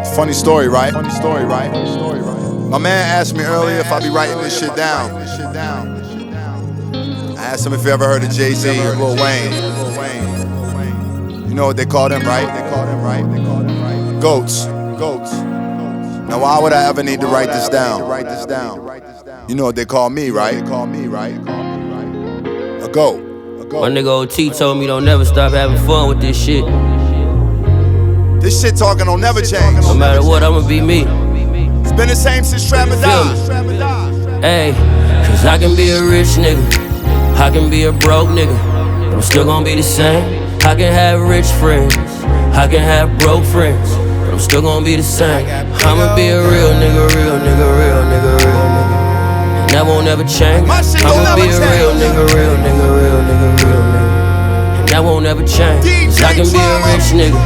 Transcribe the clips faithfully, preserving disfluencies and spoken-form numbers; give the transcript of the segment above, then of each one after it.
Funny story, right? Funny story, right? Funny story, right? My man asked me earlier if I be writing this shit down. I asked him if he ever heard of Jay-Z and Lil Wayne. You know what they call them, right? They call them, right? They call them, right? Goats. Goats. Now why would I ever need to write this down? Write this down. You know what they call me, right? They call me, right? A goat. My nigga O T told me don't never stop having fun with this shit. This shit talking don't never change. No matter what, I'ma be me. It's been the same since Trapper died. Hey, cause I can be a rich nigga, I can be a broke nigga, but I'm still gonna be the same. I can have rich friends, I can have broke friends, but I'm still gonna be the same. I'ma be a real nigga, real nigga, real nigga, real nigga, and that won't ever change. I'ma be a real nigga, real nigga, real nigga, real nigga, and that won't ever change. Cause I can be a rich nigga,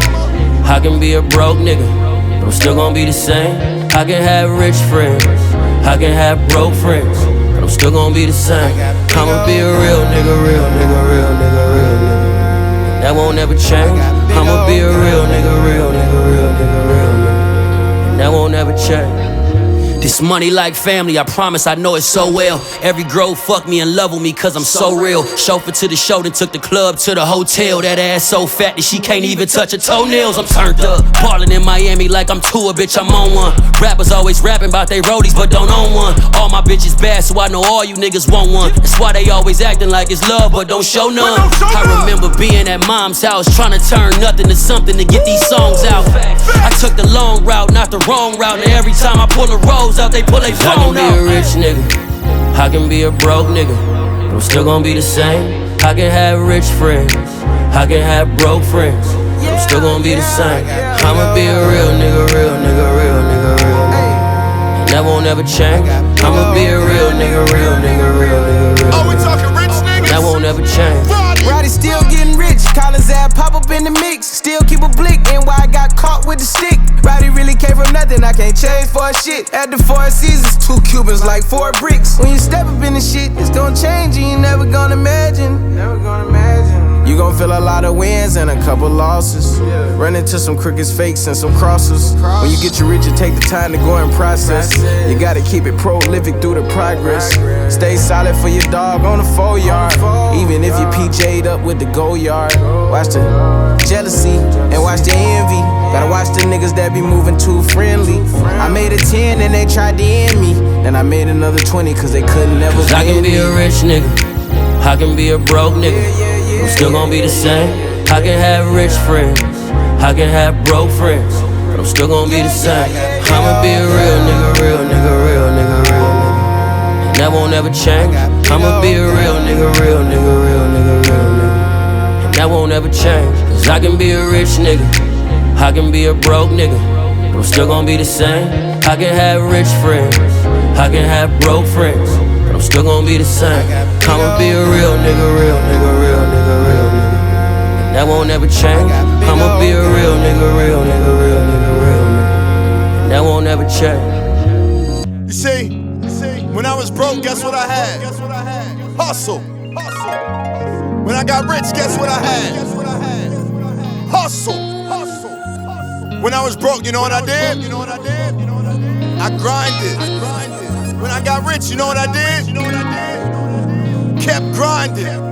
I can be a broke nigga, but I'm still gonna be the same. I can have rich friends, I can have broke friends, but I'm still gonna be the same. I'ma be a real nigga, real nigga, real nigga, real nigga, and that won't ever change. I'ma be a real nigga, real nigga, real nigga, real nigga, and that won't ever change. This money like family, I promise I know it so well. Every girl fuck me and love with me cause I'm so real. Chauffeur to the show, then took the club to the hotel. That ass so fat that she can't even touch her toenails. I'm turned up, ballin' in Miami like I'm tour, bitch, I'm on one. Rappers always rapping about they roadies but don't own one. All my bitches bad so I know all you niggas want one. That's why they always acting like it's love but don't show none. I remember being at mom's house trying to turn nothing to something to get these songs out. I took the long route, not the wrong route. And every time I pull a rose out, they pull a phone out. I can be a rich nigga, I can be a broke nigga, but I'm still gonna be the same. I can have rich friends, I can have broke friends, but I'm still gonna be the same. I'ma be a real nigga, real nigga, real nigga, real nigga, and that won't ever change. I'ma be a real nigga, real nigga, real nigga, real nigga. Oh, we talking rich niggas? That won't ever change. Roddy still getting rich, Collins ass pop up in the mix. Still keep a blick, and why I got caught with the stick. Roddy really came from nothing, I can't change for a shit. At the Four Seasons, two Cubans like four bricks. When you step up in the shit, it's gonna change and you never gonna imagine. Never gonna imagine. You gon' feel a lot of wins and a couple losses. Run into some crooked fakes and some crosses. When you get your rich, you take the time to go and process. You gotta keep it prolific through the progress. Stay solid for your dog on the four yard. Even if you P J'd up with the go yard. Watch the jealousy and watch the envy. Gotta watch the niggas that be moving too friendly. I made a ten and they tried to end me. Then I made another twenty cause they couldn't ever I can be me. a rich nigga, I can be a broke nigga, I'm still gonna be the same. I can have rich friends, I can have broke friends, but I'm still gonna be the same. I'ma be a real nigga, real nigga, real nigga, real nigga, and that won't ever change. I'ma be a real nigga, real nigga, real nigga, real nigga, and that won't ever change. Cause I can be a rich nigga, I can be a broke nigga, but I'm still gonna be the same. I can have rich friends, I can have broke friends, but I'm still gonna be the same. I'ma be a real nigga, real nigga, real nigga, real nigga, and that won't ever change. I'ma be a real nigga, real nigga, real nigga, real nigga, and that won't ever change. You see, when I was broke, guess what I had? Hustle. When I got rich, guess what I had? Hustle. When I was broke, you know what I did? I grinded. When I got rich, you know what I did? Kept grinding.